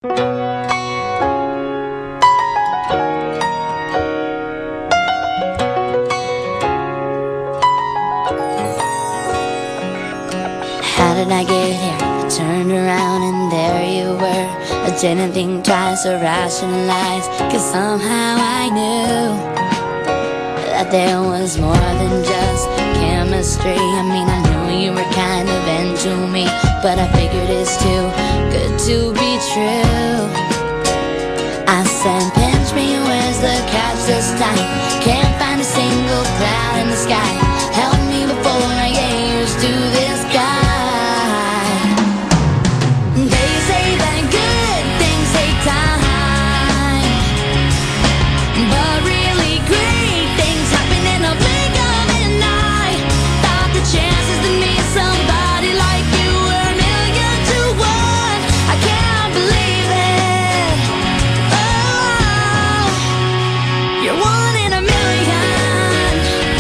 How did I get here? I turned around and there you were. I didn't think twice or rationalize, 'cause somehow I knew that there was more than just chemistry. I mean, I knew you were kind of into me, but I figured it's too good to be true. I said, pinch me, where's the catch this time? Can't find a single cloud in the sky. Help me before I get used to this guy. They say that good things take time, but really great things happen in a blink of an eye. Thought the chances to meet somebody like you were a million to one. I can't believe it. Oh, you're one in a million.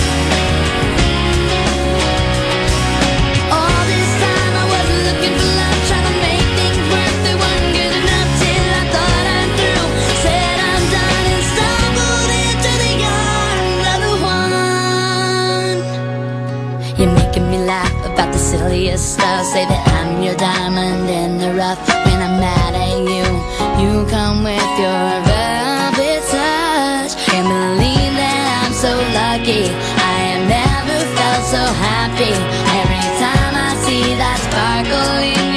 All this time I wasn't looking for love, trying to make things work. They weren't good enough till I thought I'm through. Said I'm done and stumbled into the arms of the one. You're making me laugh about the silliest stuff. Say that I'm your diamond in the rough. When I'm mad at you, you come with your velvet touch. Can't believe that I'm so lucky. I have never felt so happy. Every time I see that sparkle in